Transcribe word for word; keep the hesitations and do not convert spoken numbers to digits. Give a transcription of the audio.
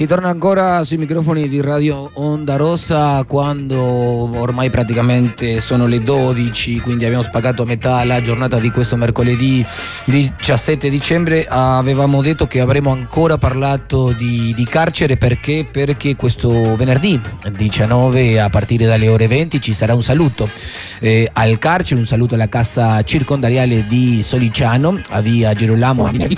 ritorna ancora sui microfoni di Radio Onda Rossa quando ormai praticamente sono le dodici, quindi abbiamo spaccato a metà la giornata di questo mercoledì diciassette dicembre. Avevamo detto che avremmo ancora parlato di, di carcere perché, perché questo venerdì diciannove a partire dalle ore venti ci sarà un saluto eh, al carcere, un saluto alla casa circondariale di Soliciano a via Girolamo